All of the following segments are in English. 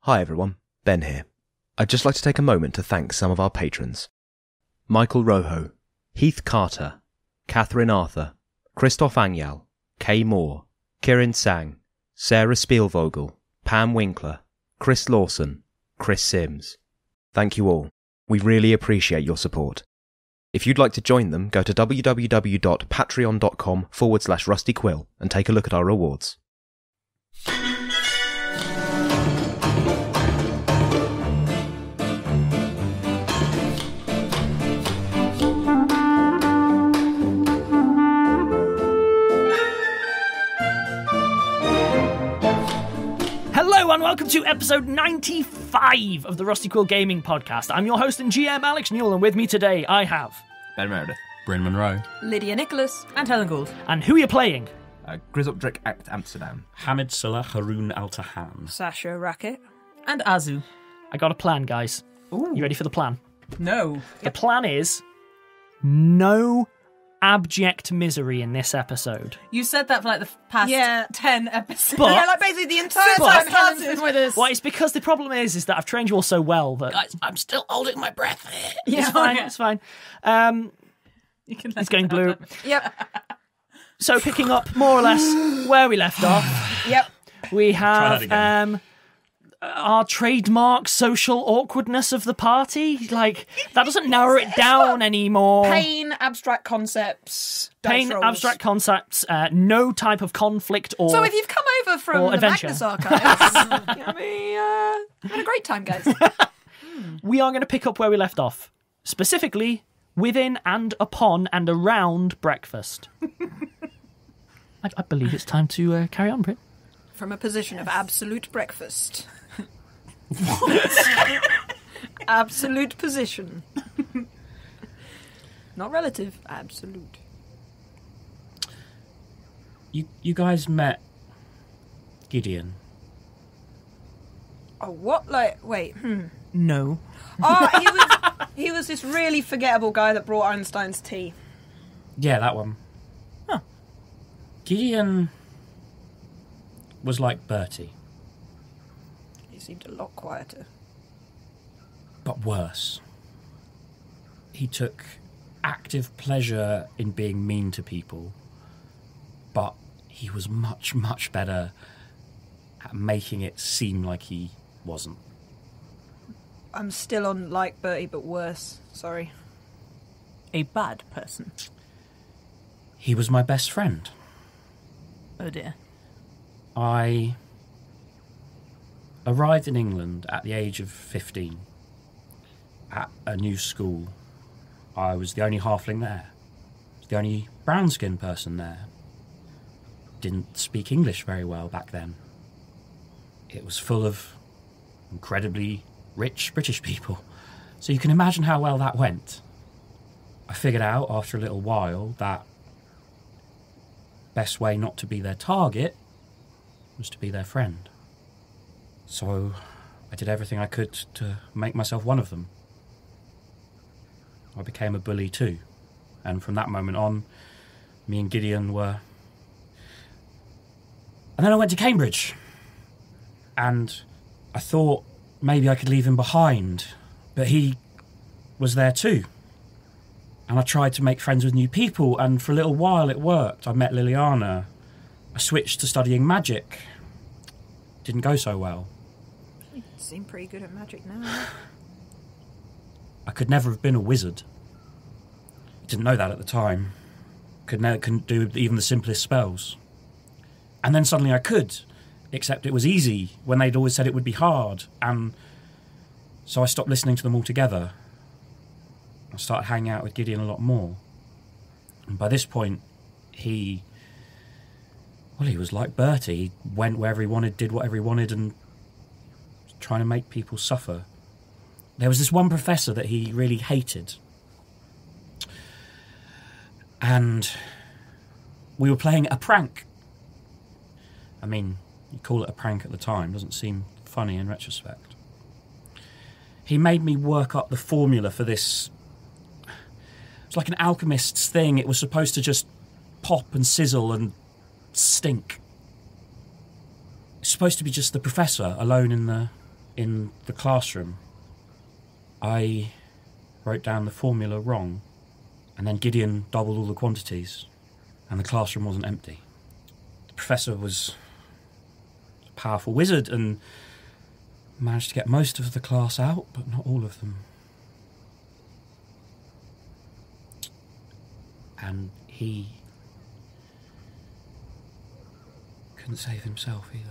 Hi everyone, Ben here. I'd just like to take a moment to thank some of our patrons. Michael Rojo, Heath Carter, Catherine Arthur, Christoph Angyal, Kay Moore, Kirin Sang, Sarah Spielvogel, Pam Winkler, Chris Lawson, Chris Sims. Thank you all. We really appreciate your support. If you'd like to join them, go to www.patreon.com/rustyquill and take a look at our rewards. Hello and welcome to episode 95 of the Rusty Quill Gaming Podcast. I'm your host and GM, Alex Newell, and with me today I have... Ben Meredith. Bryn Monroe. Lydia Nicholas. And Helen Gould. And who are you playing? Grizzopdrick Act Amsterdam. Hamid Salah Haroon Al-Tahan. Sasha Racket. And Azu. I got a plan, guys. Ooh. You ready for the plan? No. The plan is no abject misery in this episode. You said that for like the past 10 episodes. But- yeah, like basically the entire time Helen's been with us. Well, it's because the problem is that I've trained you all so well that... Guys, I'm still holding my breath. It's fine, it's fine. You can It's going blue. Yep. So picking up more or less where we left off, Yep. we Try have that again. our trademark social awkwardness of the party. Like, that doesn't narrow it down anymore. Pain, abstract concepts. Pain, dice rolls. abstract concepts, no type of conflict or... So if you've come over from or the adventure. Magnus Archives, had a great time, guys. We are going to pick up where we left off. Specifically, within and upon and around breakfast. I believe it's time to carry on, Brit. From a position of absolute breakfast. Absolute position. Not relative, absolute. You guys met Gideon. Oh, what? Like, wait, No. Oh, he was this really forgettable guy that brought Einstein's tea. Yeah, that one. Huh. Gideon was like Bertie, He seemed a lot quieter. but worse. He took active pleasure in being mean to people, but he was much, much better at making it seem like he wasn't. I'm still on like Bertie, but worse. Sorry. A bad person. He was my best friend. Oh dear. I arrived in England at the age of 15 at a new school. I was the only halfling there. The only brown-skinned person there. Didn't speak English very well back then. It was full of incredibly rich British people. So you can imagine how well that went. I figured out after a little while that best way not to be their target was to be their friend. So I did everything I could to make myself one of them. I became a bully too. And from that moment on, me and Gideon were... And then I went to Cambridge. And I thought maybe I could leave him behind. But he was there too. And I tried to make friends with new people, and for a little while it worked. I met Liliana. I switched to studying magic. Didn't go so well. You seem pretty good at magic now. I could never have been a wizard. Didn't know that at the time. Couldn't do even the simplest spells. And then suddenly I could, except it was easy when they'd always said it would be hard. And so I stopped listening to them altogether. I started hanging out with Gideon a lot more. And by this point, he was like Bertie. He went wherever he wanted, did whatever he wanted, and was trying to make people suffer. There was this one professor that he really hated. And we were playing a prank. I mean, you call it a prank at the time, doesn't seem funny in retrospect. He made me work up the formula for this. It's like an alchemist's thing. It was supposed to just pop and sizzle and stink. It's supposed to be just the professor alone in the in the classroom, I wrote down the formula wrong, and then Gideon doubled all the quantities, and the classroom wasn't empty. The professor was a powerful wizard and managed to get most of the class out, but not all of them. And he couldn't save himself either.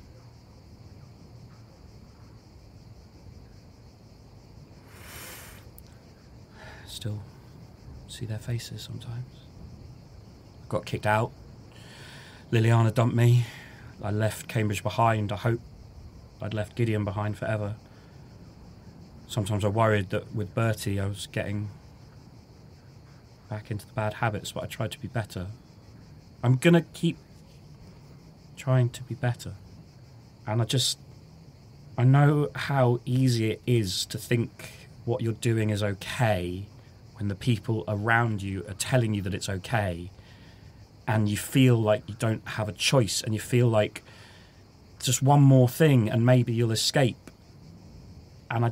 Still see their faces sometimes. Got kicked out. Liliana dumped me. I left Cambridge behind. I hope I'd left Gideon behind forever. Sometimes I worried that with Bertie I was getting back into the bad habits, but I tried to be better. I'm gonna keep trying to be better. And I know how easy it is to think what you're doing is okay when the people around you are telling you that it's okay, and you feel like you don't have a choice, and you feel like just one more thing and maybe you'll escape. And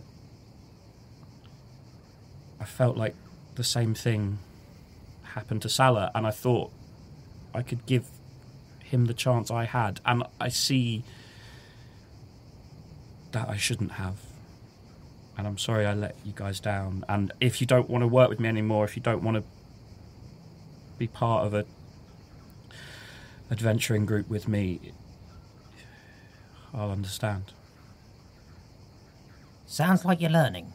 I felt like the same thing happened to Salah, and I thought I could give him the chance I had, and I see that I shouldn't have. And I'm sorry I let you guys down. And if you don't want to work with me anymore, if you don't want to be part of a adventuring group with me, I'll understand. Sounds like you're learning.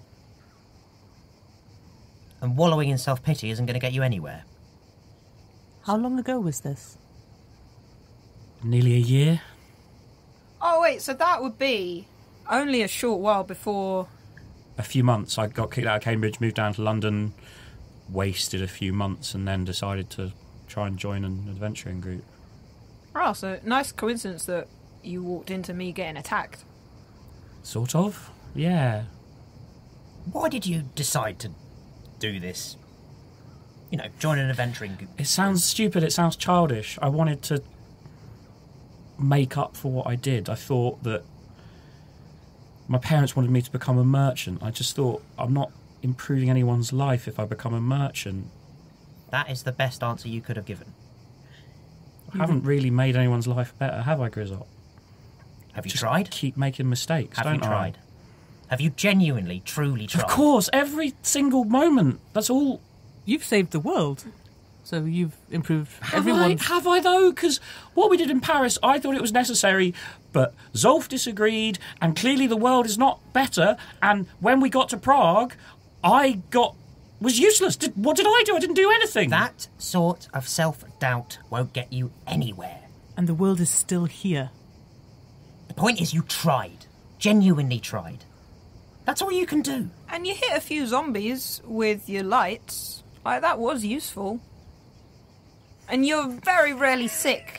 And wallowing in self-pity isn't going to get you anywhere. How long ago was this? Nearly a year. Oh, wait, so that would be only a short while before... A few months. I got kicked out of Cambridge, moved down to London, wasted a few months, and then decided to try and join an adventuring group. Oh, so nice coincidence that you walked into me getting attacked. Sort of, yeah. Why did you decide to do this? You know, join an adventuring group. It sounds stupid, it sounds childish. I wanted to make up for what I did. I thought that my parents wanted me to become a merchant. I just thought, I'm not improving anyone's life if I become a merchant. That is the best answer you could have given. I haven't really made anyone's life better, have I, Grizzop? Have you Just tried? keep making mistakes, Have don't you tried? Have you genuinely, truly tried? Of course, every single moment. That's all. You've saved the world, so you've improved everyone's... Have I though? Because what we did in Paris, I thought it was necessary, but Zolf disagreed, and clearly the world is not better. And when we got to Prague, was useless. What did I do? I didn't do anything. That sort of self-doubt won't get you anywhere. And the world is still here. The point is you tried. Genuinely tried. That's all you can do. And you hit a few zombies with your lights. Like, that was useful. And you're very rarely sick.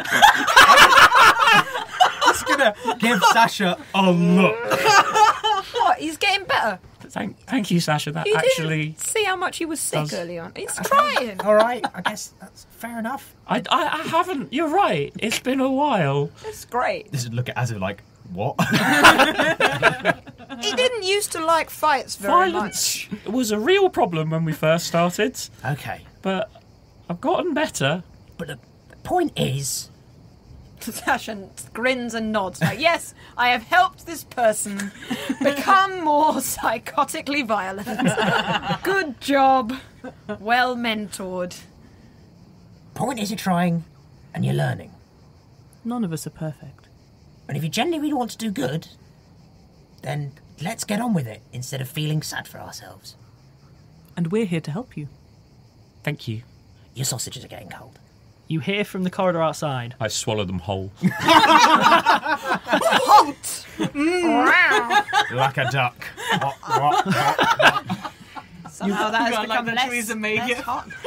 Just gonna give Sasha a look. What? He's getting better. Thank you, Sasha. That You actually... didn't see how much he was sick does- early on. He's trying. All right, I guess that's fair enough. I haven't... You're right. It's been a while. It's great. This is look at Azov like, what? He didn't used to like fights very Violence was a real problem when we first started, Okay. but I've gotten better. But the point is... much. Sasha grins and nods. Like, yes, I have helped this person become more psychotically violent. Good job. Well mentored. Point is you're trying and you're learning. None of us are perfect. And if you genuinely want to do good, then let's get on with it instead of feeling sad for ourselves. And we're here to help you. Thank you. Your sausages are getting cold. You hear from the corridor outside. I swallowed them whole. Halt! Like a duck. Somehow that has become less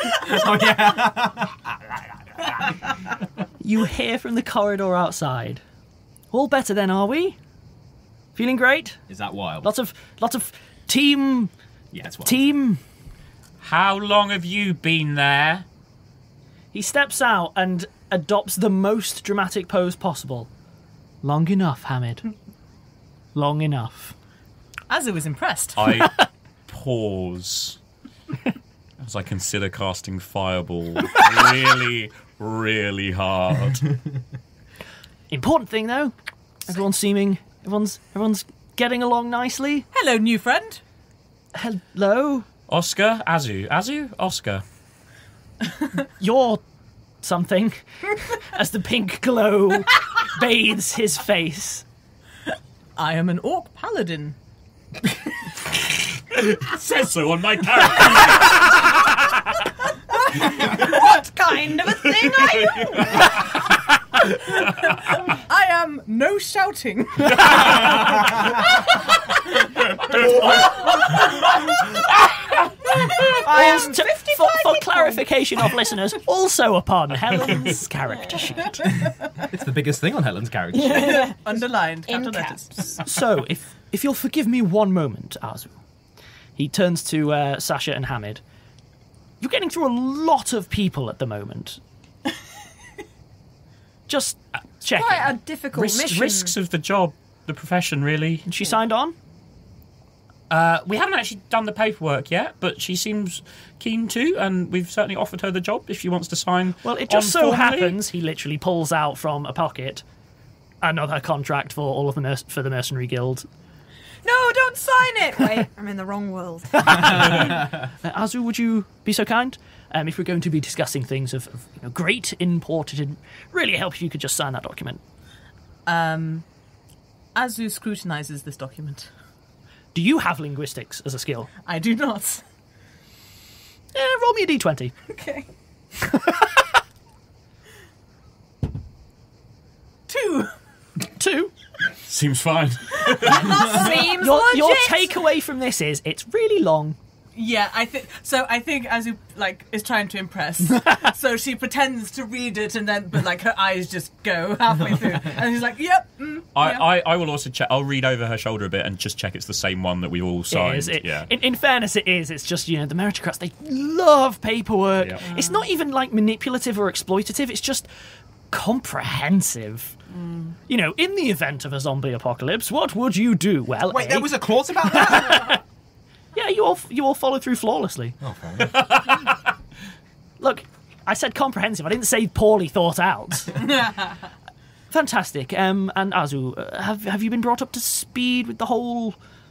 hot. You hear from the corridor outside. All better then, are we? Feeling great? Is that wild? Lots of team. Yeah, it's wild. Team. How long have you been there? He steps out and adopts the most dramatic pose possible. Long enough, Hamid. long enough. Azu was impressed. I pause as I consider casting Fireball really, really hard. Important thing, though. Everyone's getting along nicely. Hello, new friend. Hello. Oscar, Azu, Oscar. You're something. As the pink glow bathes his face. I am an orc paladin. It says so on my character. What kind of a thing are you? I am no shouting. For clarification of listeners, also upon Helen's character sheet. It's the biggest thing on Helen's character sheet. Underlined, In capital caps. letters. So, if you'll forgive me one moment, Azu. He turns to Sasha and Hamid. You're getting through a lot of people at the moment. Just checking. Quite a difficult mission. Risks of the job, the profession, really. And she signed on? We haven't actually done the paperwork yet, but she seems keen to, and we've certainly offered her the job if she wants to sign. Well, it just on so formally. happens he literally pulls out from a pocket another contract for all of the Mercenary Guild. No, don't sign it. Wait, I'm in the wrong world. Azu, would you be so kind? If we're going to be discussing things of great import, it'd really help if you could just sign that document. Azu scrutinizes this document. Do you have linguistics as a skill? I do not. Roll me a d20. Okay. 2. 2. Seems fine. Seems Your legit. takeaway from this is it's really long. Yeah, I think Azu is trying to impress. So she pretends to read it, but her eyes just go halfway through, and she's like, "Yep." Yeah. I will also check. I'll read over her shoulder a bit and just check it's the same one that we all signed. In fairness, it is. It's just, the meritocrats, they love paperwork. Yeah. It's not even manipulative or exploitative. It's just comprehensive. In the event of a zombie apocalypse, what would you do? Well, Wait, there was a clause about that? Yeah, you all follow through flawlessly. Oh, fair enough. Look, I said comprehensive. I didn't say poorly thought out. Fantastic. And Azu, have you been brought up to speed with the whole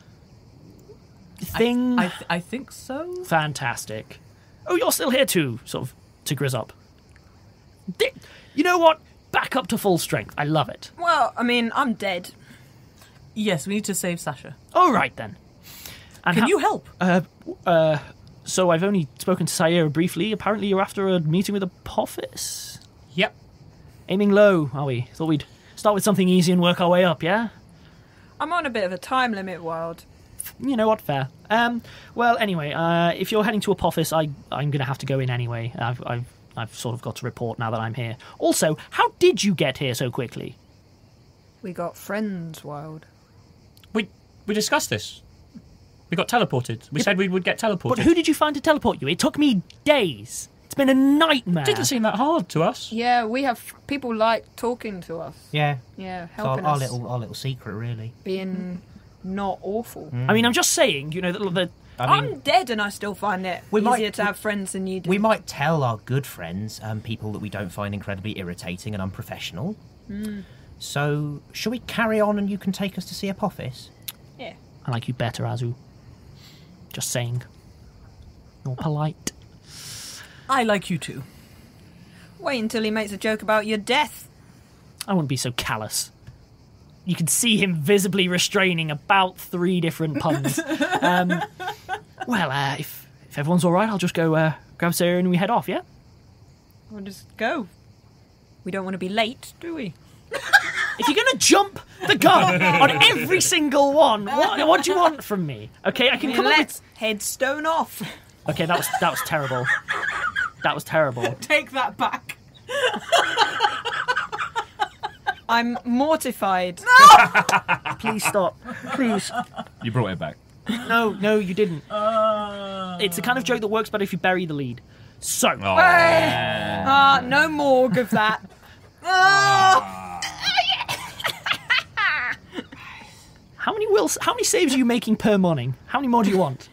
thing? I think so. Fantastic. Oh, you're still here to grizz up. You know what? Back up to full strength. I love it. Well, I mean, I'm dead. Yes, we need to save Sasha. All right then. And Can you help? So I've only spoken to Saira briefly. Apparently you're after a meeting with Apophis. Yep. Aiming low, are we? Thought we'd start with something easy and work our way up, yeah? I'm on a bit of a time limit, Wild. You know what? Fair. Well, anyway, if you're heading to Apophis, I'm going to have to go in anyway. I've sort of got to report now that I'm here. Also, how did you get here so quickly? We got friends, Wild. We discussed this. We got teleported. We said we would get teleported. But who did you find to teleport you? It took me days. It's been a nightmare. Didn't seem that hard to us. Yeah, we have people like talking to us. Yeah. Yeah, So helping our us. little secret, really. Being not awful. I mean, I'm just saying, the I'm dead and I still find it We easier might- to have friends than you do. We might tell our good friends, people that we don't find incredibly irritating and unprofessional. So, shall we carry on and you can take us to see Apophis? Yeah. I like you better, Azu. Just saying. You're polite. I like you too. Wait until he makes a joke about your death. I wouldn't be so callous. You can see him visibly restraining about 3 different puns. If everyone's all right, I'll just go grab Sarah and we head off, yeah? We'll just go. We don't want to be late, do we? If you're going to jump the gun on every single one, what do you want from me? Okay, I can come up Let's headstone off. with... Okay, that was terrible. That was terrible. Take that back. I'm mortified. Please stop. Please. You brought it back. No, you didn't. It's the kind of joke that works better if you bury the lead. So, No morgue of that. how many How many saves are you making per morning? How many more do you want?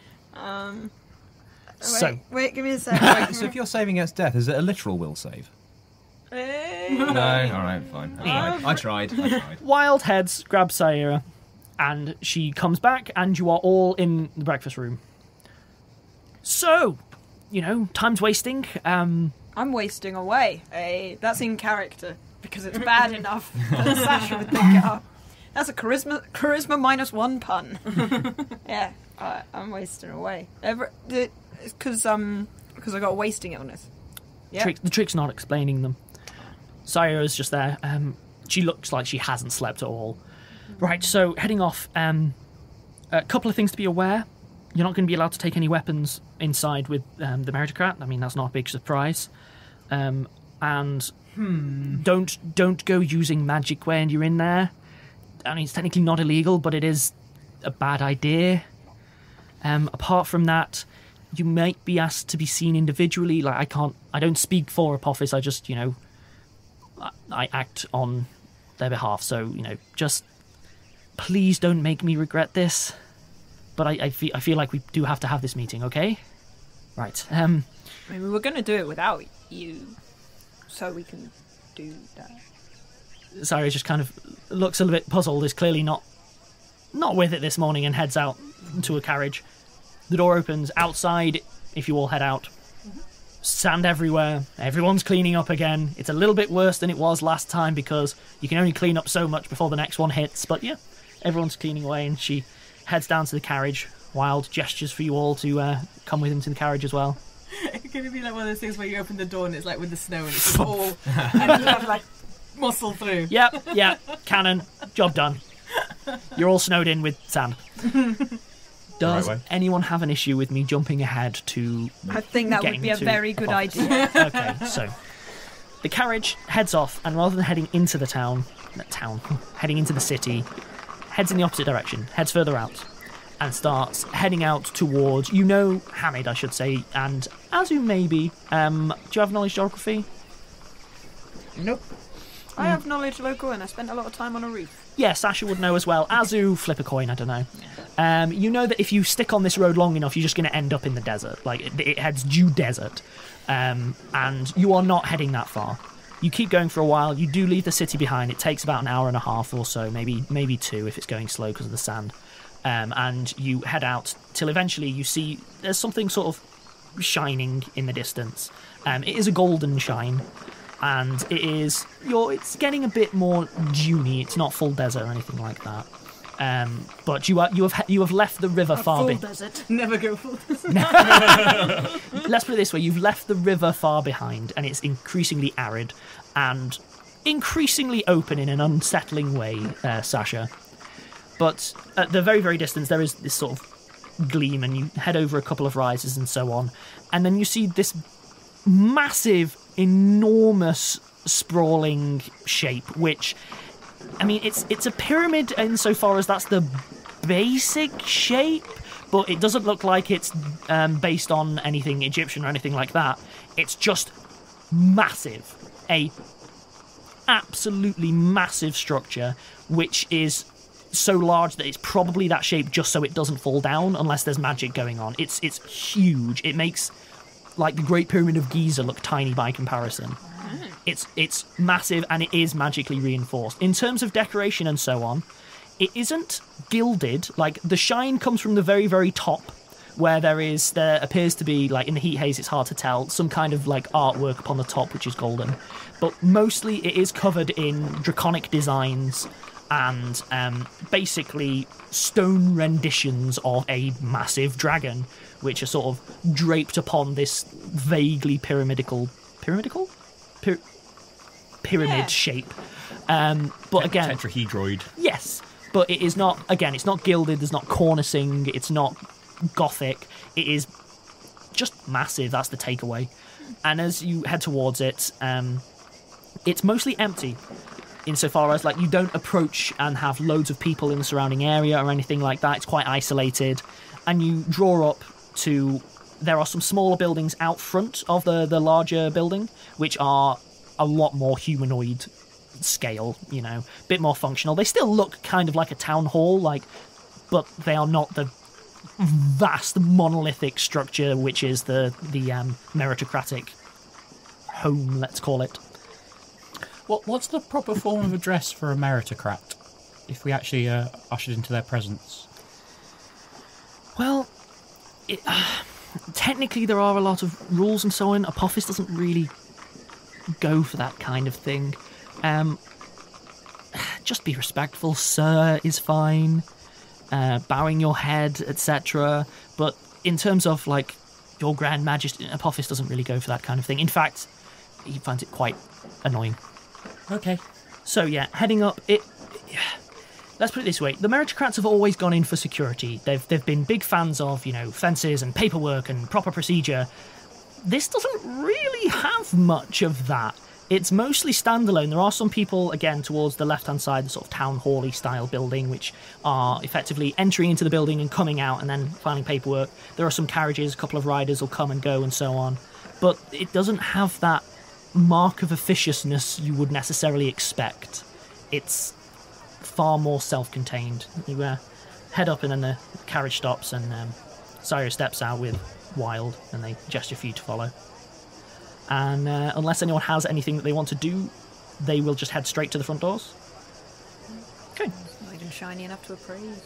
Wait, give me a second. So if you're saving against death, is it a literal will save? No, alright, fine. I tried. Wild Heads grab Saira, and she comes back, and you are all in the breakfast room. So, time's wasting. I'm wasting away. Hey, that's in character, because it's bad enough that Sasha would pick it up. That's a charisma -1 pun. Yeah, I'm wasting away. Because I got a wasting illness. Yeah. The trick's not explaining them. Saira is just there. She looks like she hasn't slept at all. Right, so heading off. A couple of things to be aware. You're not going to be allowed to take any weapons inside with the meritocrat. I mean, that's not a big surprise. And don't go using magic when you're in there. I mean, it's technically not illegal, but it is a bad idea. Apart from that, you might be asked to be seen individually. Like, I don't speak for Apophis. I just, I act on their behalf. So, just please don't make me regret this. But I feel like we do have to have this meeting, okay? Right. I mean, we were going to do it without you, so we can do that. Saira just kind of looks a little bit puzzled, is clearly not with it this morning, and heads out to a carriage. The door opens outside if you all head out. Sand everywhere. Everyone's cleaning up again. It's a little bit worse than it was last time because you can only clean up so much before the next one hits. But yeah, everyone's cleaning away, and she heads down to the carriage. Wild gestures for you all to come with him to the carriage as well. It's going to be like one of those things where you open the door and it's like with the snow and it's just all and you have to like muscle through. Yep, cannon, job done. You're all snowed in with sand. Does anyone have an issue with me jumping ahead to I think that would be a very good idea. Okay, so the carriage heads off, and rather than heading into the heading into the city, heads in the opposite direction, heads further out, and starts heading out towards, Hamid, I should say, and Azu maybe. Do you have knowledge geography? Nope. I have knowledge local, and I spent a lot of time on a roof. Yeah, Sasha would know as well. Azu, flip a coin, I don't know. You know that if you stick on this road long enough, you're just going to end up in the desert. Like, it heads due desert. And you are not heading that far. You keep going for a while. You do leave the city behind. It takes about an hour and a half or so, maybe 2 if it's going slow because of the sand. And you head out till eventually you see there's something sort of shining in the distance. It is a golden shine. And it's getting a bit more duney. It's not full desert or anything like that. But you have left the river far behind. Desert. Never go full desert. Let's put it this way: you've left the river far behind, and it's increasingly arid and increasingly open in an unsettling way, Sasha. But at the very, very distance, there is this sort of gleam, and you head over a couple of rises and so on, and then you see this massive, enormous, sprawling shape, which, I mean, it's a pyramid insofar as that's the basic shape, but it doesn't look like it's based on anything Egyptian or anything like that. It's just massive. A absolutely massive structure, which is so large that it's probably that shape just so it doesn't fall down unless there's magic going on. It's huge. It makes like the Great Pyramid of Giza look tiny by comparison. It's massive, and it is magically reinforced. In terms of decoration and so on, it isn't gilded. Like, the shine comes from the very, very top, where there appears to be, like, in the heat haze, it's hard to tell, some kind of, like, artwork upon the top, which is golden. But mostly it is covered in draconic designs and basically stone renditions of a massive dragon, which are sort of draped upon this vaguely pyramid shape. But again, tetrahedroid. Yes, but it is not. Again, it's not gilded. There's not cornicing. It's not Gothic. It is just massive. That's the takeaway. And as you head towards it, it's mostly empty. Insofar as, like, you don't approach and have loads of people in the surrounding area or anything like that. It's quite isolated. And you draw up to... There are some smaller buildings out front of the larger building, which are a lot more humanoid scale, a bit more functional. They still look kind of like a town hall, like but they are not the vast monolithic structure which is the meritocratic home, let's call it. What's the proper form of address for a meritocrat if we actually ushered into their presence? Well, technically there are a lot of rules and so on. Apophis doesn't really go for that kind of thing. Just be respectful, sir, is fine. Bowing your head, etc. But in terms of, like, your Grand Majesty, Apophis doesn't really go for that kind of thing. In fact, he finds it quite annoying. Okay. So, yeah, heading up, let's put it this way. The meritocrats have always gone in for security. They've been big fans of, fences and paperwork and proper procedure. This doesn't really have much of that. It's mostly standalone. There are some people, again, towards the left-hand side, the sort of town hall-y style building, which are effectively entering into the building and coming out and then filing paperwork. There are some carriages, a couple of riders will come and go and so on. But it doesn't have that mark of officiousness you would necessarily expect. It's far more self-contained. You head up and then the carriage stops and Sire steps out with Wild and they gesture for you to follow. And unless anyone has anything that they want to do, they will just head straight to the front doors. Okay. Not even shiny enough to appraise.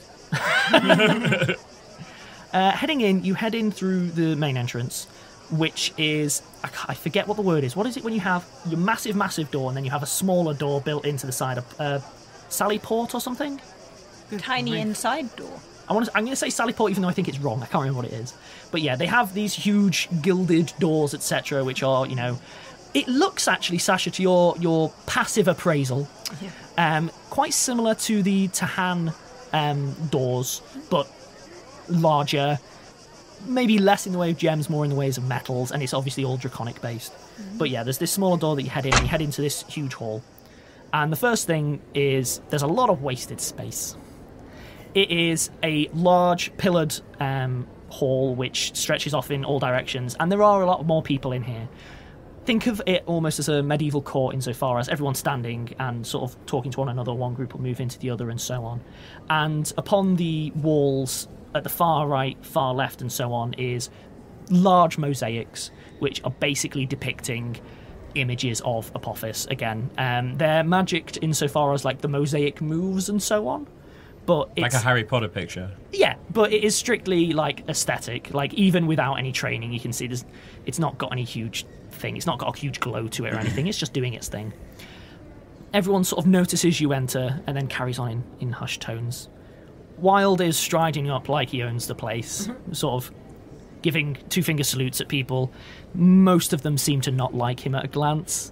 Heading in, you head in through the main entrance, which is... I forget what the word is. What is it when you have your massive, massive door and then you have a smaller door built into the side of... Sally Port or something? Tiny inside door. I'm going to say Sally Port, even though I think it's wrong. I can't remember what it is. But yeah, they have these huge gilded doors, etc., which are, It looks actually, Sasha, to your passive appraisal, quite similar to the Tahan doors, but larger. Maybe less in the way of gems, more in the ways of metals, and it's obviously all draconic based. But yeah, there's this smaller door that you head in, and you head into this huge hall. And the first thing is there's a lot of wasted space. It is a large pillared hall which stretches off in all directions, and there are a lot more people in here. Think of it almost as a medieval court insofar as everyone's standing and sort of talking to one another. One group will move into the other and so on. And upon the walls at the far right, far left and so on is large mosaics which are basically depicting images of Apophis again. They're magicked insofar as like the mosaic moves and so on. But it's, like a Harry Potter picture. Yeah, but it is strictly like aesthetic. Like even without any training, you can see it's not got any huge thing. It's not got a huge glow to it or anything. It's just doing its thing. Everyone sort of notices you enter and then carries on in hushed tones. Wild is striding up like he owns the place, sort of giving two-finger salutes at people. Most of them seem to not like him at a glance.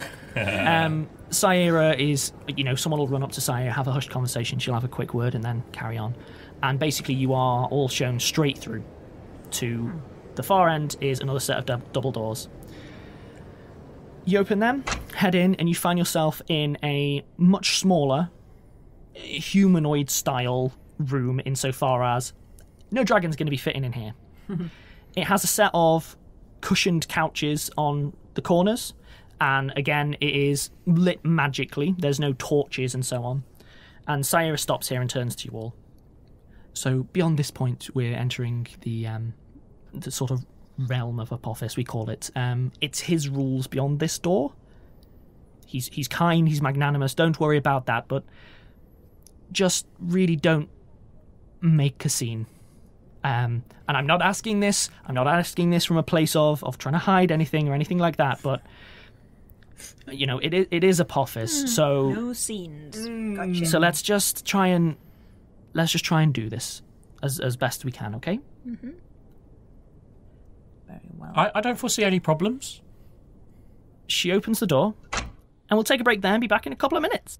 Saira is, someone will run up to Saira, have a hushed conversation, she'll have a quick word and then carry on. And basically you are all shown straight through to the far end is another set of double doors. You open them, head in, and you find yourself in a much smaller, humanoid-style room insofar as no dragon's going to be fitting in here. It has a set of cushioned couches on the corners, and again, it is lit magically. There's no torches and so on. And Saira stops here and turns to you all. So beyond this point, we're entering the sort of realm of Apophis, we call it. It's his rules beyond this door. He's kind, he's magnanimous. Don't worry about that, but just really don't make a scene. And I'm not asking this. I'm not asking this from a place of trying to hide anything or anything like that. But it is Apophis. So no scenes. Gotcha. So let's just try and do this as best we can. Okay. Mm-hmm. Very well. I don't foresee any problems. She opens the door, and we'll take a break there and be back in a couple of minutes.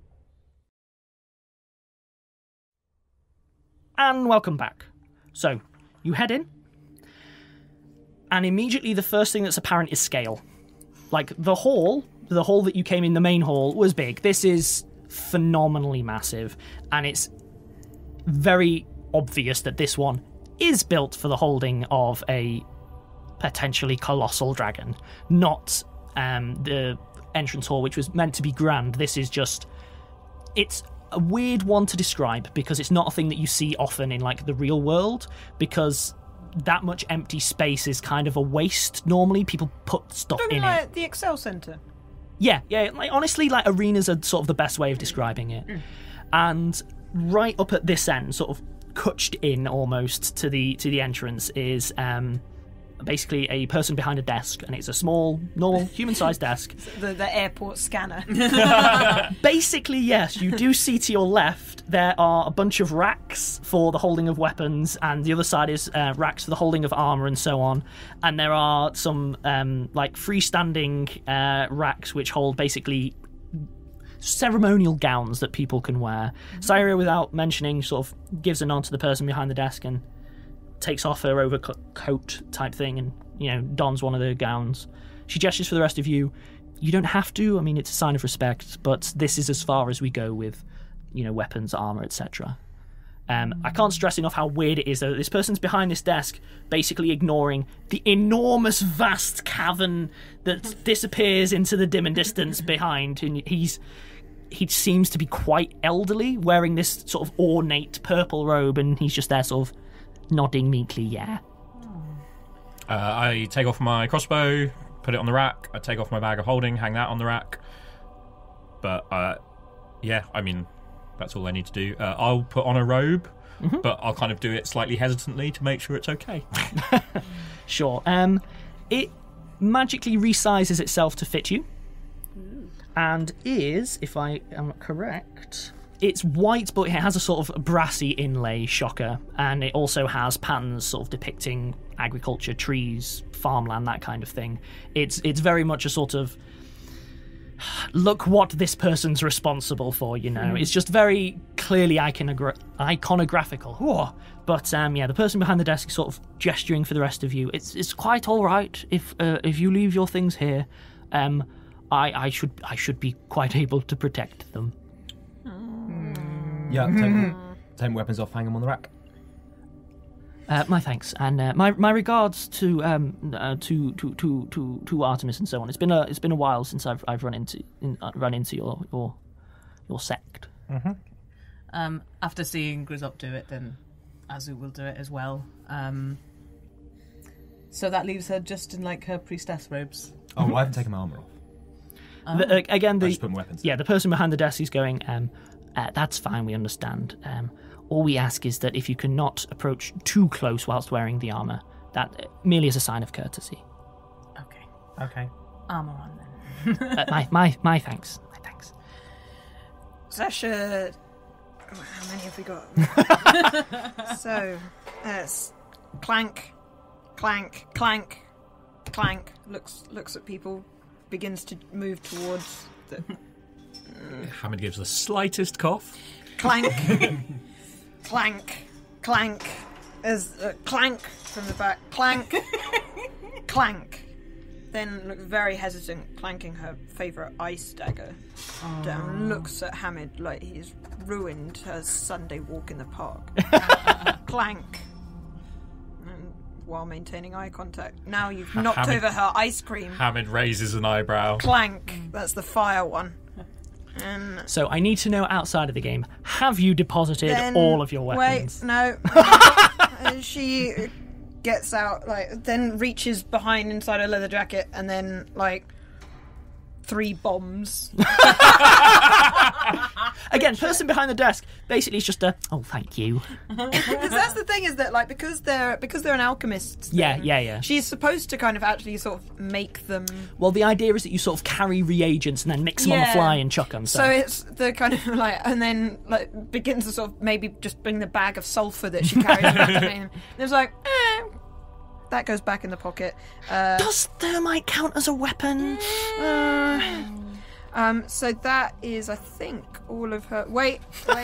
And welcome back. So, you head in, and immediately the first thing that's apparent is scale. Like, the hall that you came in, the main hall, was big. This is phenomenally massive, and it's very obvious that this one is built for the holding of a potentially colossal dragon, not the entrance hall, which was meant to be grand. This is just... It's a weird one to describe because it's not a thing that you see often in like the real world, because that much empty space is kind of a waste. Normally people put stuff in it. The Excel Centre. Yeah. Like honestly, like arenas are sort of the best way of describing it. And right up at this end, sort of cutched in almost to the entrance, is basically a person behind a desk, and it's a small, normal, human-sized desk. The airport scanner. Basically, yes, you do see to your left there are a bunch of racks for the holding of weapons, and the other side is racks for the holding of armour and so on. And there are some like freestanding racks which hold basically ceremonial gowns that people can wear. Syria, without mentioning, sort of gives a nod to the person behind the desk and takes off her overcoat type thing and, you know, dons one of the gowns. She gestures for the rest of you. You don't have to. I mean, it's a sign of respect, but this is as far as we go with, you know, weapons, armor, etc. I can't stress enough how weird it is, though. This person's behind this desk, basically ignoring the enormous, vast cavern that disappears into the dim and distance behind. And he seems to be quite elderly, wearing this sort of ornate purple robe, and he's just there sort of nodding meekly, yeah. I take off my crossbow, put it on the rack. I take off my bag of holding, hang that on the rack. But, yeah, I mean, that's all I need to do. I'll put on a robe, but I'll kind of do it slightly hesitantly to make sure it's okay. Sure. It magically resizes itself to fit you. And is, if I am correct, it's white, but it has a sort of brassy inlay, shocker, and it also has patterns sort of depicting agriculture, trees, farmland, that kind of thing. It's very much a sort of, look what this person's responsible for, you know. It's just very clearly iconographical. Whoa. But yeah, the person behind the desk is sort of gesturing for the rest of you. It's quite all right if you leave your things here. I should be quite able to protect them. Yeah, take weapons off, hang them on the rack. My thanks, and my regards to Artemis and so on. It's been a while since I've run into your sect. After seeing Grizzop do it, then Azu will do it as well. So that leaves her just in like her priestess robes. Oh, well, I haven't taken my armour off. Again, I just put my weapons. Yeah, the person behind the desk is going. That's fine, we understand. All we ask is that if you cannot approach too close whilst wearing the armour, that merely is a sign of courtesy. Okay. Armour on then. My thanks. My thanks. Sasha, how many have we got? So, clank, clank, clank, clank. Looks at people, begins to move towards the. Hamid gives the slightest cough. Clank, clank, clank. As clank from the back, clank, clank. Then looks very hesitant, clanking her favourite ice dagger down. Looks at Hamid like he's ruined her Sunday walk in the park. Clank. And while maintaining eye contact. Now you've knocked over her ice cream. Hamid raises an eyebrow. Clank. That's the fire one. So I need to know outside of the game, have you deposited all of your weapons? Wait, no. She gets out, then reaches behind inside her leather jacket, and then, 3 bombs. Again, person behind the desk, basically it's just oh, thank you. Because that's the thing, is that, because they're an alchemist. Yeah. She's supposed to kind of actually sort of make them. Well, the idea is that you sort of carry reagents and then mix them on the fly and chuck them. So it's the kind of and then begins to sort of maybe just bring the bag of sulphur that she carries back to me. And it's that goes back in the pocket. Does thermite count as a weapon? So that is, I think, all of her. Wait.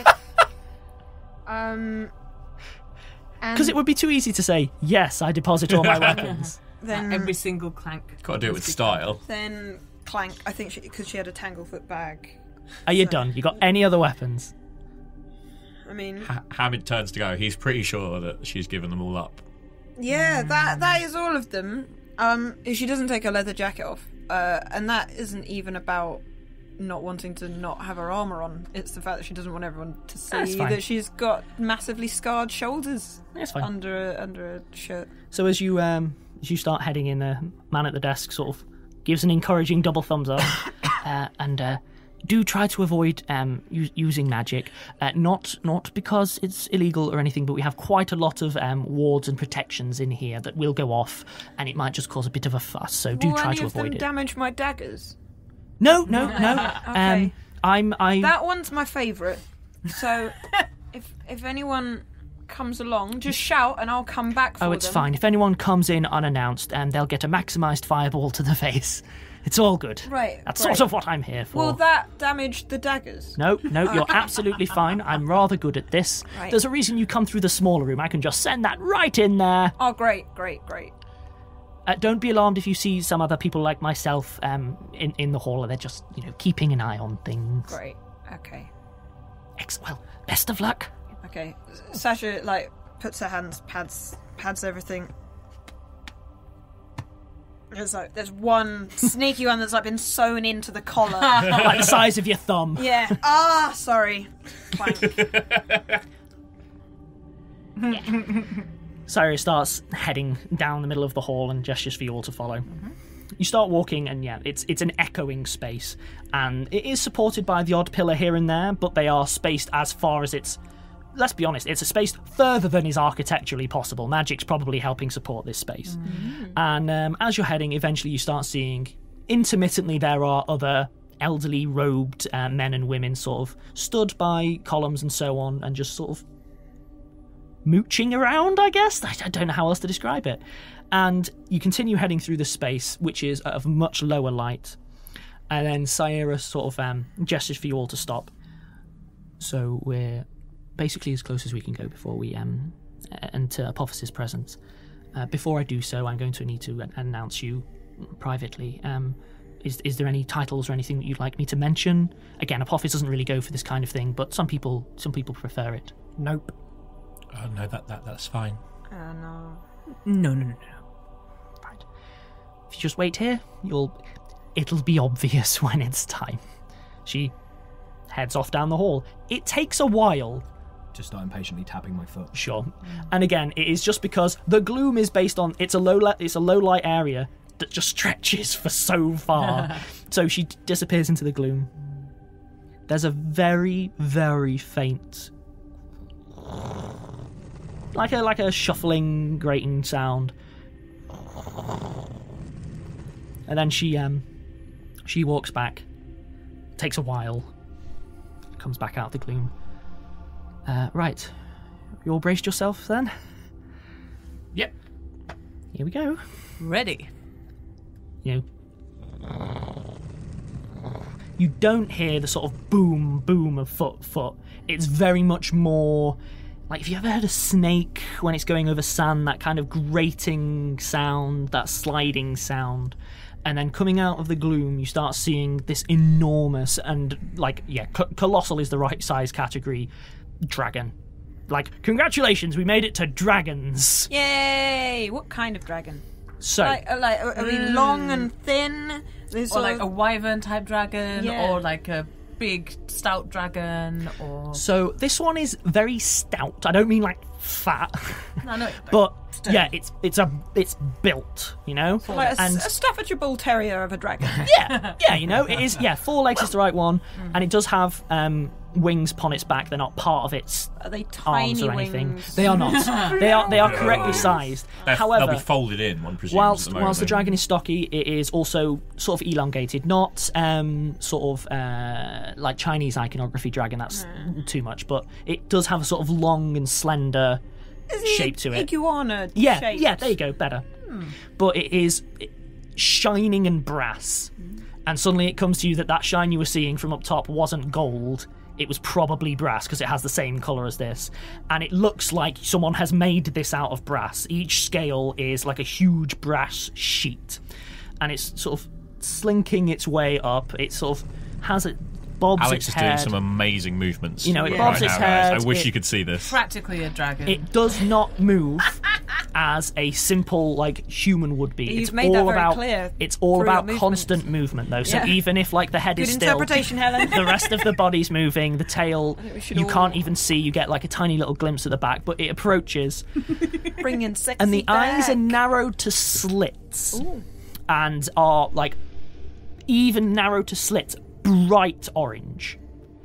Because it would be too easy to say, yes, I deposit all my weapons. Then every single clank. Got to do it with style. Then clank. I think because she had a Tanglefoot bag. Are you done? You got any other weapons? I mean, Hamid turns to go. He's pretty sure that she's given them all up. Yeah, that is all of them. She doesn't take her leather jacket off, and that isn't even about not wanting to not have her armour on. It's the fact that she doesn't want everyone to That's see fine. that she's got massively scarred shoulders That's fine. under a shirt. So as you start heading in, the man at the desk sort of gives an encouraging double thumbs up, and do try to avoid using magic. Not because it's illegal or anything, but we have quite a lot of wards and protections in here that will go off, and it might just cause a bit of a fuss. So do Will try any to of them avoid it. damage my daggers? No. Okay. I That one's my favourite. So if anyone comes along, just shout and I'll come back for them. Oh, it's fine. If anyone comes in unannounced, they'll get a maximised fireball to the face. It's all good. Right. That's great. sort of what I'm here for. Will that damage the daggers? No, you're absolutely fine. I'm rather good at this. Right. There's a reason you come through the smaller room. I can just send that right in there. Oh, great. Don't be alarmed if you see some other people like myself in the hall. They're just, keeping an eye on things. Great. Okay. Well, best of luck. Okay. Sasha, puts her hands, pads everything. There's one sneaky one that's been sewn into the collar. Like the size of your thumb. Yeah. Sorry. Clank. Saria starts heading down the middle of the hall and gestures for you all to follow. You start walking, and it's an echoing space, and it is supported by the odd pillar here and there, but they are spaced as far as it's. Let's be honest, it's a space further than is architecturally possible. Magic's probably helping support this space. And as you're heading, eventually you start seeing, intermittently, there are other elderly robed men and women sort of stood by columns and so on, and just sort of mooching around, I guess. I don't know how else to describe it. And you continue heading through the space, which is of much lower light. And then Saira sort of gestures for you all to stop. So we're basically as close as we can go before we enter Apophyse's presence. Before I do so, I'm going to need to announce you privately. Is there any titles or anything that you'd like me to mention? Again, Apophis doesn't really go for this kind of thing, but some people prefer it. Nope. No, that's fine. No. No. Right. If you just wait here, it'll be obvious when it's time. She heads off down the hall. It takes a while. Just start impatiently tapping my foot. Sure. And again, it is just because the gloom is based on it's a low light area that just stretches for so far. So she disappears into the gloom. There's a very, very faint, like a shuffling, grating sound, and then she walks back. Takes a while. Comes back out of the gloom. Right. You all braced yourself then? Yep. Here we go. Ready. You don't hear the sort of boom of foot. It's very much more like, if you ever heard a snake when it's going over sand, that kind of grating sound, that sliding sound. And then coming out of the gloom, you start seeing this enormous and, colossal is the right size category, dragon. Congratulations, we made it to dragons. Yay! What kind of dragon? So, Are we long and thin? Or a wyvern type dragon, Yeah. or a big stout dragon, or so this one is very stout. I don't mean fat. no, no. But Sturdy. yeah, it's built, Like a and Staffordshire Bull Terrier of a dragon. yeah, it is. Yeah, 4 legs is the right one, and it does have wings upon its back. They're not part of its Are they arms tiny or anything. wings? They are not. They are correctly sized. They'll However, be folded in, one presumes. whilst at the moment. the dragon is stocky, it is also sort of elongated, not like Chinese iconography dragon. That's too much, but it does have a sort of long and slender shape to it. Iguana Yeah, shaped. yeah, there you go, better. But it is shining and brass, and suddenly it comes to you that shine you were seeing from up top wasn't gold. It was probably brass because it has the same colour as this, and it looks like someone has made this out of brass. Each scale is like a huge brass sheet, and it's sort of slinking its way up. It sort of has it bobs Alex its is head. doing some amazing movements. It right bobs now, its guys. head. I wish you could see this. Practically a dragon. It does not move. as a simple like human would be. You've It's made all that very about clear it's all through your about movements. constant movement though. So Yeah. even if like the head Good is still, interpretation, Helen. the rest of the body's moving, the tail think we should you all- can't even see. You get like a tiny little glimpse of the back, but it approaches, Bringing sexy and the eyes are back. narrowed to slits, and are like even narrowed to slits, bright orange,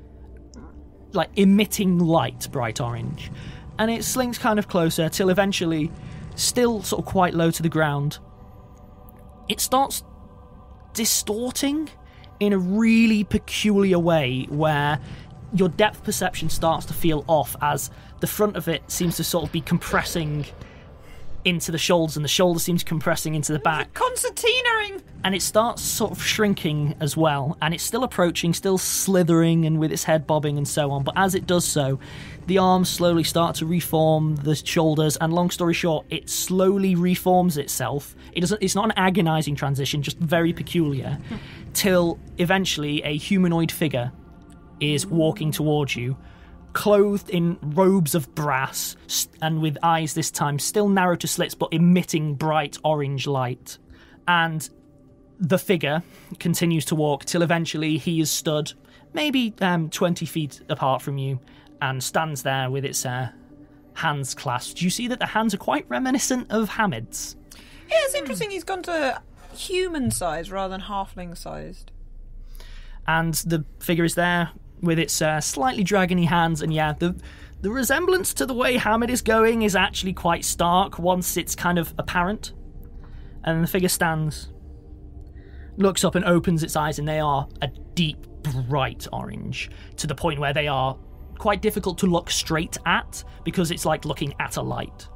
like emitting light, bright orange. And it slinks kind of closer till eventually, still sort of quite low to the ground, it starts distorting in a really peculiar way where your depth perception starts to feel off as the front of it seems to sort of be compressing into the shoulders and the shoulder seems compressing into the back. Concertinaing. And it starts sort of shrinking as well, and it's still approaching, still slithering and with its head bobbing and so on. But as it does so, the arms slowly start to reform the shoulders, and long story short, it slowly reforms itself. It's not an agonizing transition, just very peculiar, till eventually a humanoid figure is walking towards you, clothed in robes of brass, and with eyes this time still narrow to slits but emitting bright orange light. And the figure continues to walk till eventually he is stood maybe 20 feet apart from you and stands there with its hands clasped. You see that the hands are quite reminiscent of Hamid's. Yeah, it's interesting he's gone to human size rather than halfling sized. And the figure is there with its slightly dragony hands, and yeah, the resemblance to the way Hamid is going is actually quite stark once it's kind of apparent. And the figure stands, looks up and opens its eyes, and they are a deep, bright orange, to the point where they are quite difficult to look straight at, because it's like looking at a light.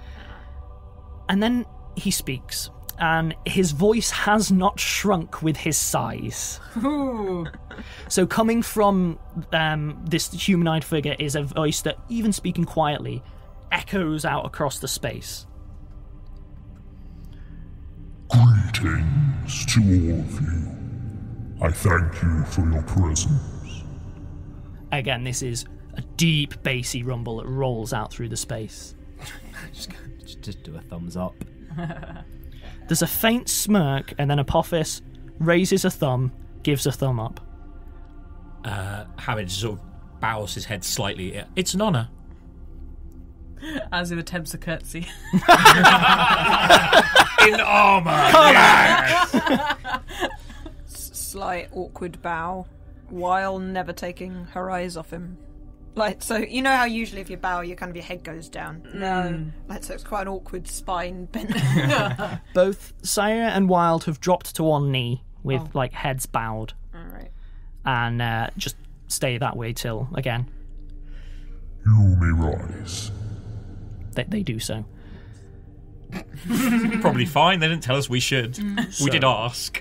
And then he speaks, and his voice has not shrunk with his size. So coming from this humanoid figure is a voice that, even speaking quietly, echoes out across the space. Greetings to all of you. I thank you for your presence. Again, this is a deep, bassy rumble that rolls out through the space. Just do a thumbs up. There's a faint smirk, and then Apophis raises a thumb, gives a thumb up. Hamid sort of bows his head slightly. It's an honour. As it attempts a curtsy. In armour! Slight awkward bow, while never taking her eyes off him. Like, so you know how usually if you bow, your head goes down. No, like, so it's quite an awkward spine bend. Both Sire and Wild have dropped to one knee with like heads bowed, All right. and just stay that way till again You may rise. they do so. Probably fine. They didn't tell us we should. We did ask.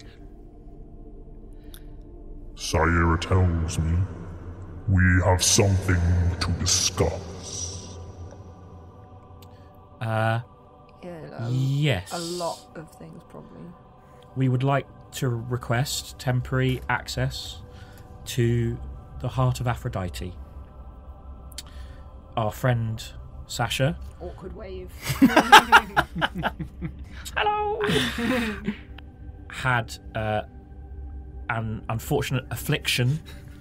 Sierra tells me we have something to discuss. Yes. A lot of things, probably. We would like to request temporary access to the Heart of Aphrodite. Our friend Sasha Awkward wave. Hello. had an unfortunate affliction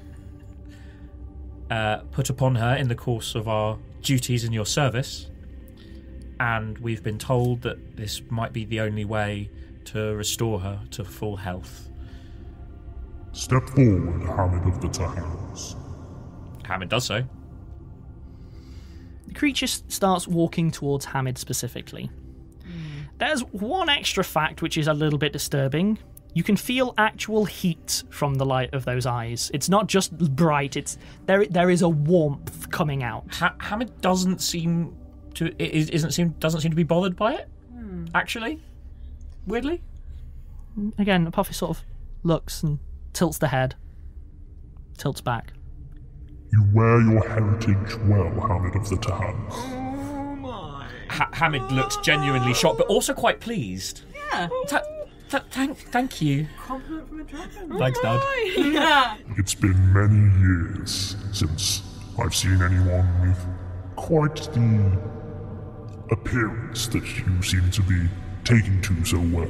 put upon her in the course of our duties in your service, and we've been told that this might be the only way to restore her to full health. Step forward, Hamid of the Tahans. Hamid does so. The creature starts walking towards Hamid specifically. There's one extra fact which is a little bit disturbing. You can feel actual heat from the light of those eyes. It's not just bright. It's there is a warmth coming out. Hamid doesn't seem to doesn't seem to be bothered by it. Actually, weirdly. Again, Apophis sort of looks and tilts the head, tilts back. You wear your heritage well, Hamid of the Tahans. Hamid looks genuinely shocked, but also quite pleased. Yeah. Thank you. Compliment from a dragon. Thanks, Dad. Yeah. It's been many years since I've seen anyone with quite the appearance that you seem to be taking to so well?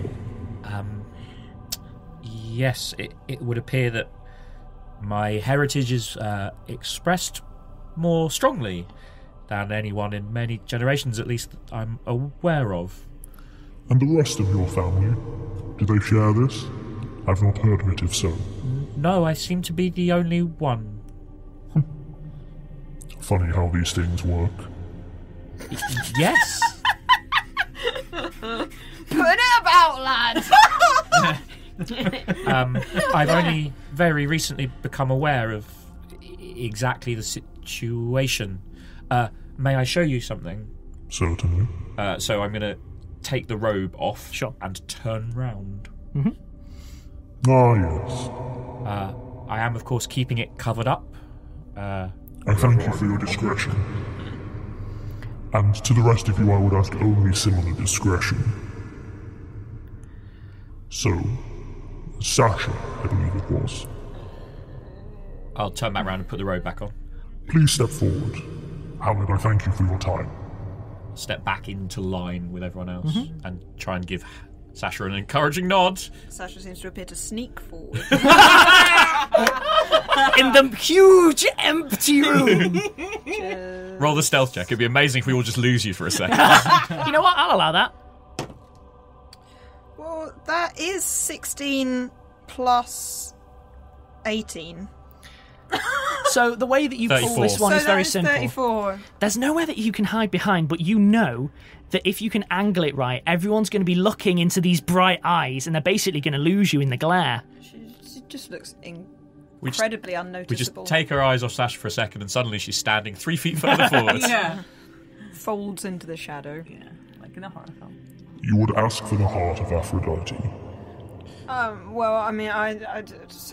Yes, it would appear that my heritage is expressed more strongly than anyone in many generations, at least that I'm aware of. And the rest of your family? Do they share this? I've not heard of it if so. No, I seem to be the only one. Funny how these things work. Yes. Put it about, lads! I've only very recently become aware of exactly the situation. May I show you something? Certainly. So I'm going to take the robe off Sure. and turn round. Ah, yes. I am, of course, keeping it covered up. I thank you for your discretion. And to the rest of you, I would ask only similar discretion. So, Sasha, I believe it was. I'll turn back round and put the robe back on. Please step forward. Howard, I thank you for your time. Step back into line with everyone else and try and give Sasha an encouraging nod. Sasha seems to appear to sneak forward. In the huge empty room. Roll the stealth check. It'd be amazing if we all just lose you for a second. You know what? I'll allow that. Well, that is 16 plus 18. So the way that you pull 34. this one so is very that is simple. 34. There's nowhere that you can hide behind, but you know that if you can angle it right, everyone's going to be looking into these bright eyes and they're basically going to lose you in the glare. She just looks We just- incredibly We unnoticeable. just take her eyes off Sasha for a second and suddenly she's standing 3 feet further forward. Yeah. Folds into the shadow. Yeah, like in a horror film. You would ask for the heart of Aphrodite. Well, I mean, I'm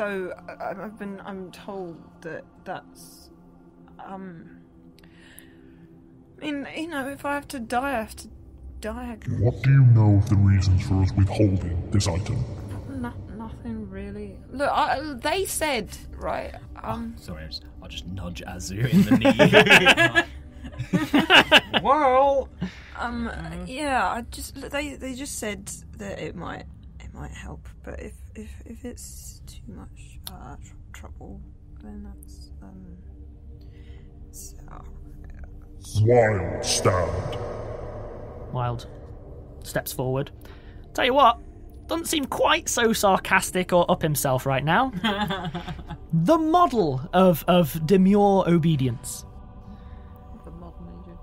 told that that's, I mean, you know, if I have to die, I have to die. What do you know of the reasons for us withholding this item? Nothing really. Look, they said, right, Sorry, I'll just nudge Azu in the knee. Well, yeah, I just they just said that it might help, but if it's too much trouble, then that's Wild stand. Wild steps forward. Tell you what, doesn't seem quite so sarcastic or up himself right now. The model of demure obedience. the modern age.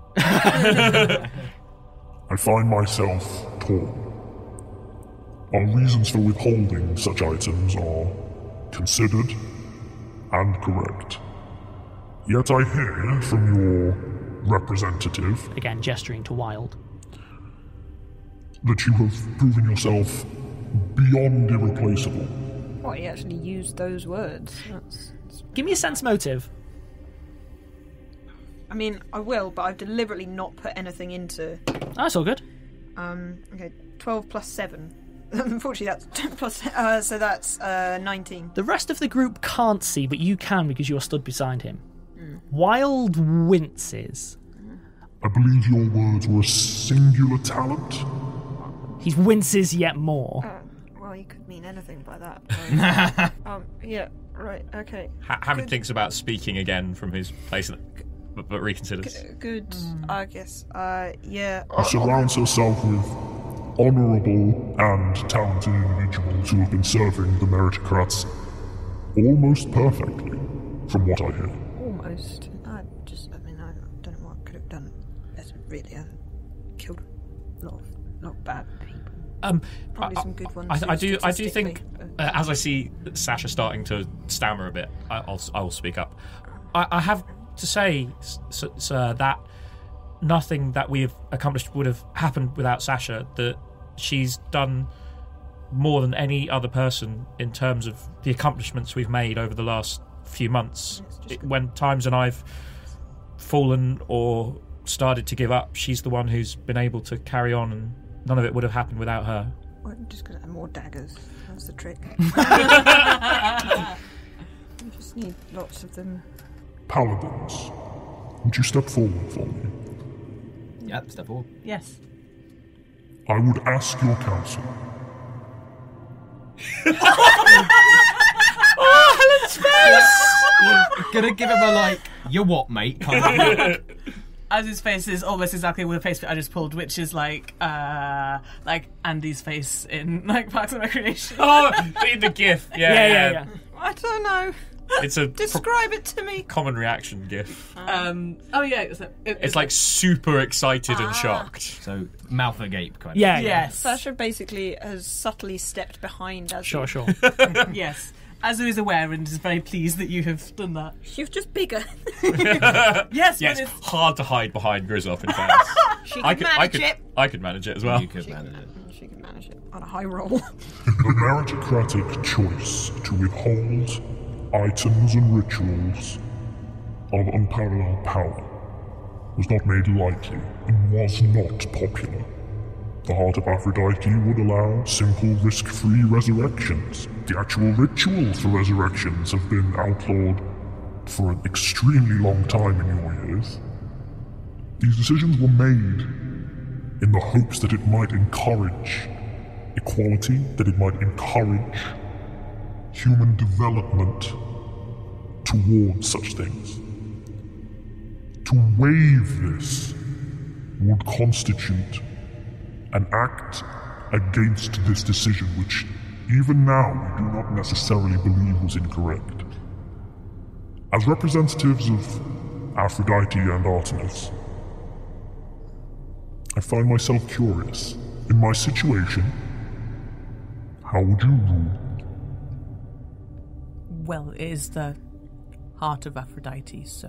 I find myself torn. Our reasons for withholding such items are considered and correct. Yet I hear from your representative Again, gesturing to Wild. that you have proven yourself beyond irreplaceable. What, he actually used those words? That's Give me a sense motive. I mean, I will, but I've deliberately not put anything into. That's all good. Okay, 12 plus 7. Unfortunately, that's 10 plus. So that's 19. The rest of the group can't see, but you can because you are stood beside him. Wild winces. I believe your words were a singular talent. He winces yet more. Well, you could mean anything by that. So, yeah, right, okay. Hammond thinks about speaking again from his place, but reconsiders. Good, I guess. Yeah. He surrounds herself with honourable and talented individuals who have been serving the meritocrats almost perfectly, from what I hear. Almost. I don't know what I could have done better, really. I killed a lot of bad people. Probably some good ones. I do think, statistically, but- as I see Sasha starting to stammer a bit, I'll speak up. I have to say, sir, that nothing that we have accomplished would have happened without Sasha. That she's done more than any other person in terms of the accomplishments we've made over the last few months. When times when I've fallen or started to give up, she's the one who's been able to carry on, and none of it would have happened without her. Well, just gonna have more daggers. That's the trick. You just need lots of them. Paladins, would you step forward for me? Yeah, step forward. Yes. I would ask your counsel. Gonna give him a like, you what, mate? Kind of look. Azu's face is almost exactly the face I just pulled, which is like Andy's face in like Parks and Recreation. Oh, in the GIF. Yeah. I don't know. It's a Describe it to me. common reaction GIF. It's like super excited and shocked. So, mouth agape, kind of. Yeah. Yes. Sasha basically has subtly stepped behind Azu. Sure. Yes. Azu is aware and is very pleased that you have done that. She was just bigger. Yes, Yeah, but it's hard to hide behind Grizzop, in fact. She could manage it. I could manage it as well. You could manage it. She could manage it on a high roll. The meritocratic choice to withhold items and rituals of unparalleled power was not made lightly and was not popular. The Heart of Aphrodite would allow simple, risk-free resurrections. The actual rituals for resurrections have been outlawed for an extremely long time in your years. These decisions were made in the hopes that it might encourage equality, that it might encourage human development towards such things. To waive this would constitute an act against this decision, which even now we do not necessarily believe was incorrect. As representatives of Aphrodite and Artemis, I find myself curious. In my situation, how would you rule? well, it is the Heart of Aphrodite, so.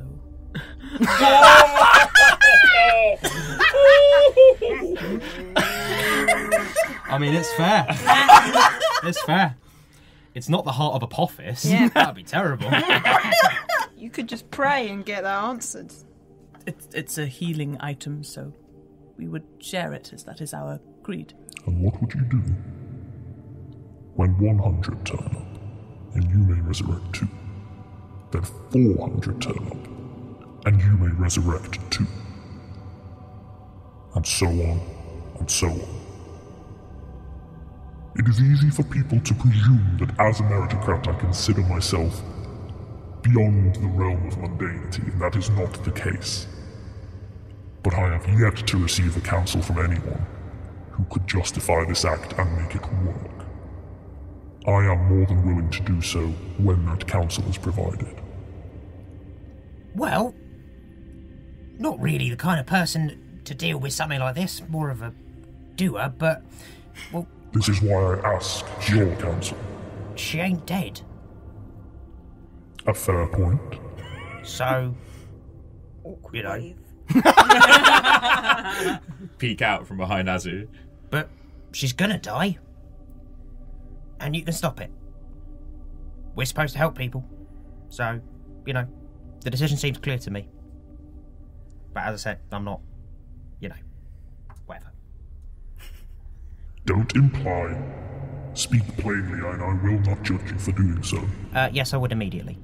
I mean, it's fair. It's fair. It's not the heart of Apophis. Yeah. That'd be terrible. You could just pray and get that answered. It's a healing item, so we would share it, as that is our creed. And what would you do when 100 turn up and you may resurrect 2? Then 400 turn up and you may resurrect 2. And so on and so on. It is easy for people to presume that as a meritocrat I consider myself beyond the realm of mundanity, and that is not the case. But I have yet to receive a counsel from anyone who could justify this act and make it work. I am more than willing to do so when that counsel is provided. Well, not really the kind of person to deal with something like this. More of a doer, but, well... This is why I ask your counsel. She ain't dead. A fair point. So, you know... Peek out from behind Azu. But she's gonna die. And you can stop it. We're supposed to help people. So, you know, the decision seems clear to me. But as I said, I'm not, you know, whatever. Don't imply. Speak plainly, and I will not judge you for doing so. Yes, I would immediately.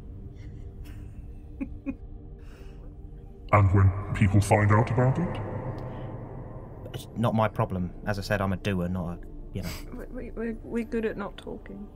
And when people find out about it? It's not my problem. As I said, I'm a doer, not a, you know. We're good at not talking.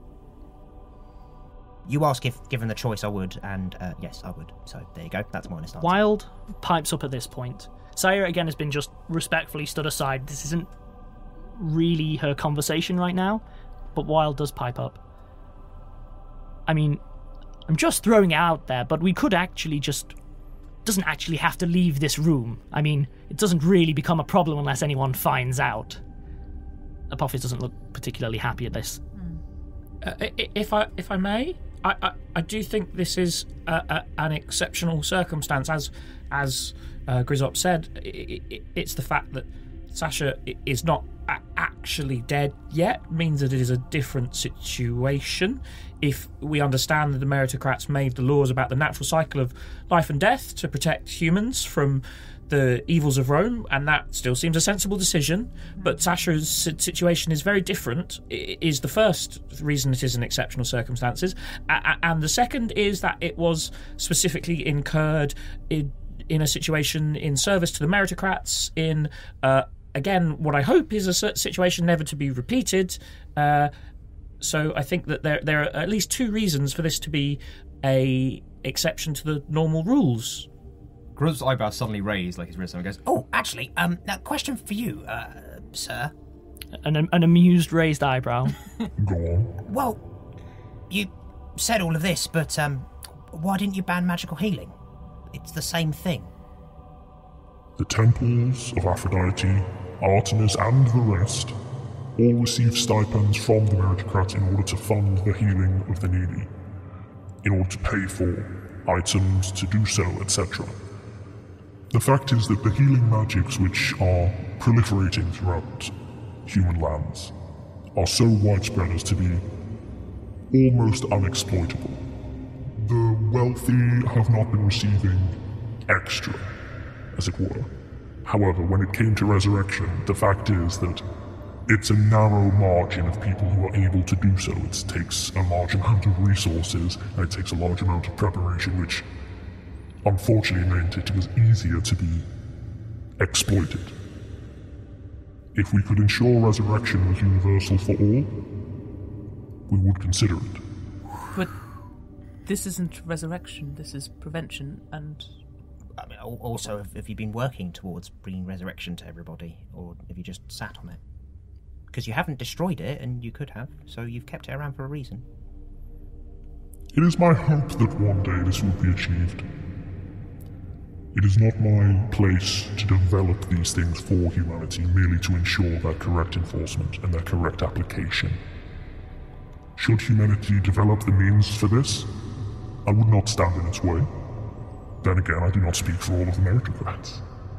You ask if given the choice I would, and yes, I would. So there you go. That's my honest answer. Wild pipes up at this point. Saya again has been just respectfully stood aside. This isn't really her conversation right now, but Wild does pipe up. I mean, I'm just throwing it out there, but we could actually just... doesn't actually have to leave this room. I mean, it doesn't really become a problem unless anyone finds out. Apophis doesn't look particularly happy at this. If I may, I do think this is an exceptional circumstance. As Grizzop said, it's the fact that Sasha is not actually dead yet means that it is a different situation. If we understand that the meritocrats made the laws about the natural cycle of life and death to protect humans from the evils of Rome, and that still seems a sensible decision, but Sasha's situation is very different, is the first reason it is an exceptional circumstances, and the second is that it was specifically incurred in a situation in service to the meritocrats, in again what I hope is a situation never to be repeated. So I think that there are at least 2 reasons for this to be a exception to the normal rules. Grunt's eyebrows suddenly raised like he's read something and goes, Oh, actually, a question for you, sir. An amused raised eyebrow. Go on. Well, you said all of this, but why didn't you ban magical healing? It's the same thing. The temples of Aphrodite, Artemis, and the rest all receive stipends from the meritocrats in order to fund the healing of the needy, in order to pay for items to do so, etc. The fact is that the healing magics which are proliferating throughout human lands are so widespread as to be almost unexploitable. The wealthy have not been receiving extra, as it were. However, when it came to resurrection, the fact is that it's a narrow margin of people who are able to do so. It takes a large amount of resources, and it takes a large amount of preparation, which unfortunately meant it was easier to be exploited. If we could ensure resurrection was universal for all, we would consider it. But this isn't resurrection, this is prevention, and... I mean, also, have you been working towards bringing resurrection to everybody, or have you just sat on it? Because you haven't destroyed it, and you could have, so you've kept it around for a reason. It is my hope that one day this will be achieved. It is not my place to develop these things for humanity, merely to ensure their correct enforcement and their correct application. Should humanity develop the means for this, I would not stand in its way. Then again, I do not speak for all of the meritocrats.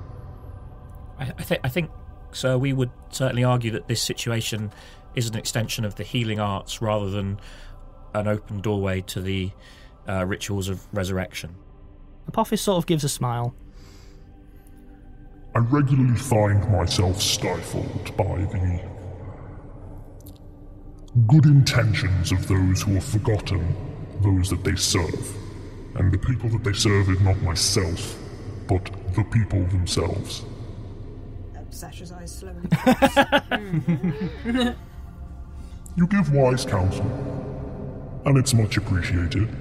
I think, sir, we would certainly argue that this situation is an extension of the healing arts rather than an open doorway to the rituals of resurrection. Apophis sort of gives a smile. I regularly find myself stifled by the good intentions of those who have forgotten those that they serve. And the people that they serve is not myself, but the people themselves. Sasha's eyes slowly. You give wise counsel, and it's much appreciated.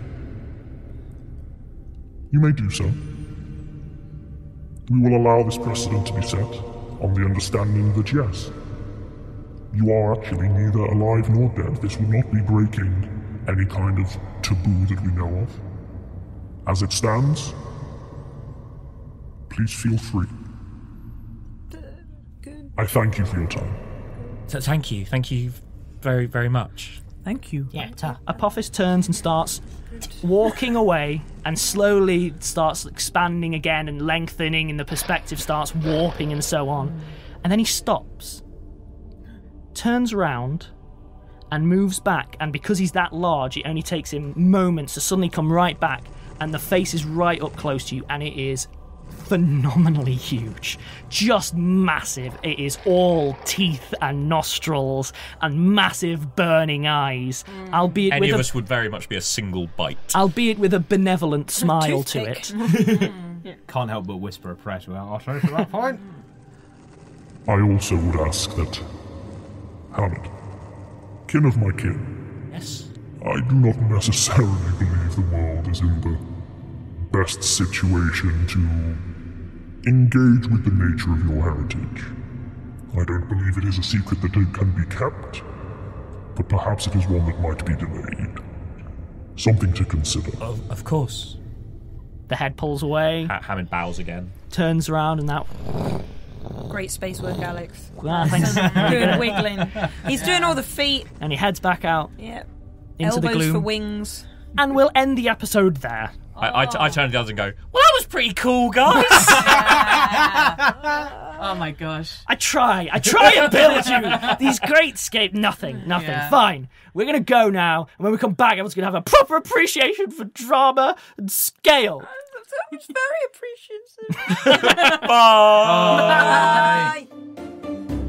You may do so. We will allow this precedent to be set on the understanding that yes, you are actually neither alive nor dead. This would not be breaking any kind of taboo that we know of. As it stands, please feel free. I thank you for your time. Thank you very, very much. Thank you. Yeah, Apophis turns and starts walking away and slowly starts expanding again and lengthening, and the perspective starts warping and so on. And then he stops, turns around, and moves back. And because he's that large, it only takes him moments to suddenly come right back. And the face is right up close to you, and it is phenomenally huge. Just massive. It is all teeth and nostrils and massive burning eyes. Albeit Any with of us would very much be a single bite. albeit with a benevolent smile to it. Can't help but whisper a prayer to our Arthur at that point. I also would ask that, Hamid, kin of my kin, Yes. I do not necessarily believe the world is in the best situation to engage with the nature of your heritage. I don't believe it is a secret that it can be kept, but perhaps it is one that might be delayed. Something to consider. Of course. The head pulls away, Hammond bows again. turns around, and that... Great space work, Alex. Ah, thanks. Good wiggling. He's doing all the feet. And he heads back out Yep. into the Elbows gloom. for wings. And we'll end the episode there. I turn to the others and go, well, that was pretty cool, guys. Oh my gosh. I try and build you these great scape. Nothing. Yeah. Fine. We're going to go now. And when we come back, everyone's going to have a proper appreciation for drama and scale. It's very appreciative. Bye. Bye.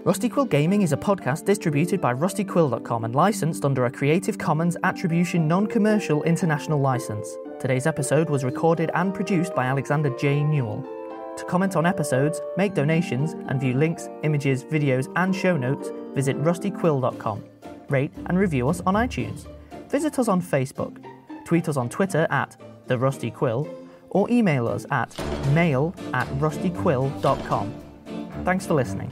Rusty Quill Gaming is a podcast distributed by rustyquill.com and licensed under a Creative Commons Attribution Non-Commercial International License. Today's episode was recorded and produced by Alexander J. Newell. To comment on episodes, make donations, and view links, images, videos, and show notes, visit rustyquill.com. Rate and review us on iTunes. Visit us on Facebook. Tweet us on Twitter at @TheRustyQuill, or email us at mail@rustyquill.com. Thanks for listening.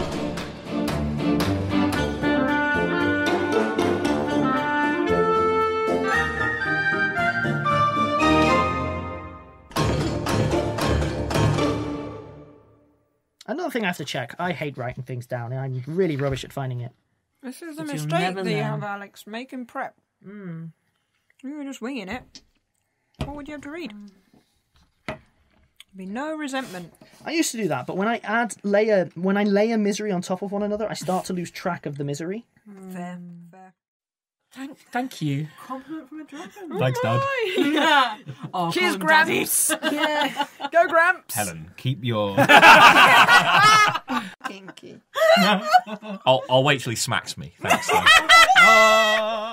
Another thing I have to check. I hate writing things down. I'm really rubbish at finding it. This is a But you'll mistake never that you know. have, Alex. Making prep. You were just winging it. What would you have to read? Be no resentment. I used to do that, but when I lay a misery on top of one another, I start to lose track of the misery. Fair. Thank you. Compliment from a dragon. Thanks, Dad. Yeah. Oh, Cheers, call him Gramps. Yeah. Go, Gramps. Helen, keep your... Kinky. I'll wait till he smacks me. Thanks, though.